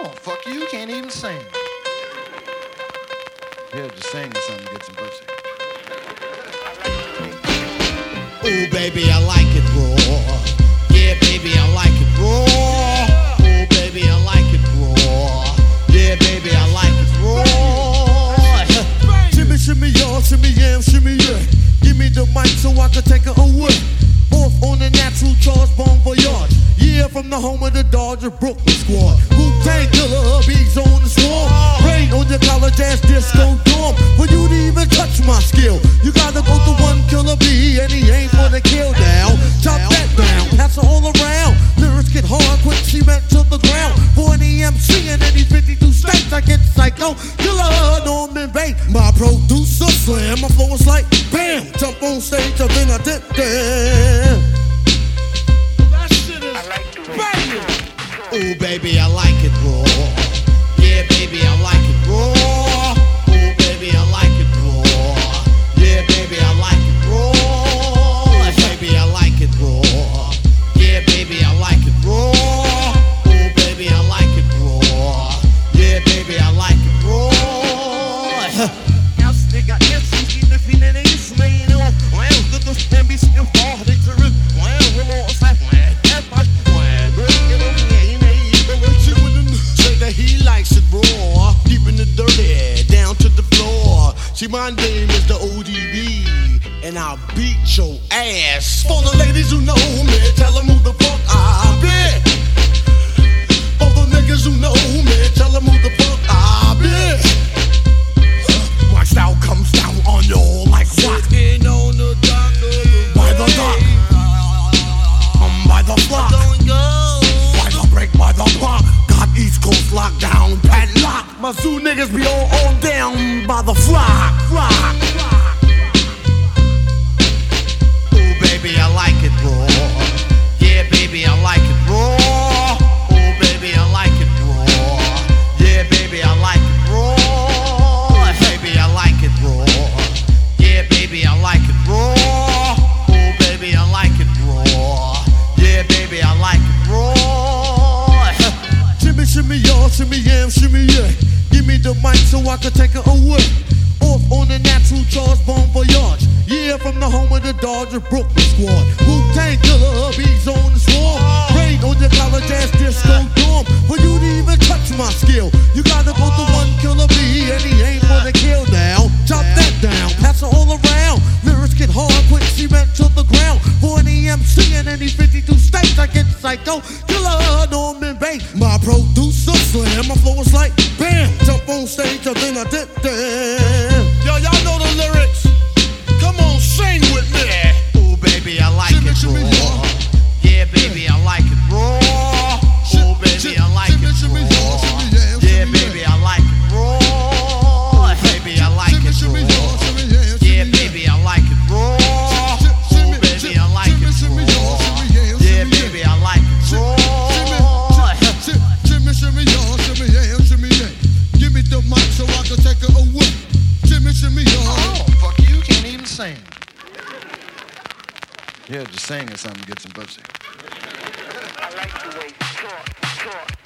Oh, fuck you can't even sing. Here, just sing or something to get some pussy. Ooh, baby, I like it raw. Yeah, baby, I like it raw. Ooh, baby, I like it raw. Yeah, baby, I like it raw. Shimmy, shimmy, y'all, shimmy, yam, shimmy, yeah. Give me the mic so I can take it away. Off on the natural charge, Bon Voyage. Yeah, from the home of the Dodger Brooklyn squad. Wu-Tang Killer, beats on the swarm. Rain on your college ass disco dorm. For you to even touch my skill, you gotta go to one killer B, and he ain't for the kill down. Chop that down, pass it all around. Lyrics get hard, quick cement to the ground. For an EMC in any 52 states, I get psycho. Killer, Norman Bates, my producer slam. My flow is like bam, jump on stage, and then I dip there. Ooh, baby, I like it raw. Yeah, baby, I like it raw. Ooh, baby, I like it raw. Yeah, baby, I like it raw. Baby, I like it raw. Yeah, baby, I like it raw. Ooh, baby, I like it raw. Yeah, baby, I like it raw. Jag sticker nästan in i finnen i sminen. Well, good to stand be still for the truth. Well, we're all set. He likes it raw, keeping it dirty, down to the floor. See, my name is the ODB, and I'll beat your ass. For the ladies who know me, tell them who the fuck I be. For the niggas who know me, tell them who the fuck I be. My style comes down on you like rock. Sitting on the dock of the by the dock, by the block, by the break, by the block. East Coast lockdown, padlock. My zoo niggas be all down by the flock. Ooh, baby, I like it raw. Yeah, baby, I like it raw. Ooh, baby, I like it raw. Yeah, baby, I like it raw. Baby, I like it raw. Yeah, baby, I like it raw. Ooh, baby, I like it raw. Yeah, baby, I like it raw. Shimmy, y'all, shimmy, yam, shimmy, yeah. Give me the mic so I can take it away. Off on the natural charge, Bon Voyage. Yeah, from the home of the Dodger Brooklyn squad. Wu-Tang Killer, beats on the swarm. Rain on your college ass disco dorm. For you to even touch my skill, you gotta go to one killer B, and he ain't for the kill now. Chop that down, pass it all around. Lyrics get hard, quick cement to the ground. For an EMC in any 52 states, I get psycho. Killer, Norman Bates, my producer slam. My flow is like bam, jump on stage, and then I dip there. Yo, y'all know the lyrics. Come on, sing with me. Ooh, baby, I like it raw. Yeah, baby, I like it raw. Ooh, baby, I like it raw. Yeah, baby, I like it raw. Baby, I like it raw. Yeah, baby, I like it raw. Ooh, baby, I like it raw. Yeah, baby, I like it raw. Shimmy, shimmy, y'all, shimmy, yeah, shimmy, yeah. Give me the mic so I can take it away. Shimmy, shimmy, y'all. Oh, fuck you can't even sing. Here, just sing or something to get some pussy. I like the way you talk.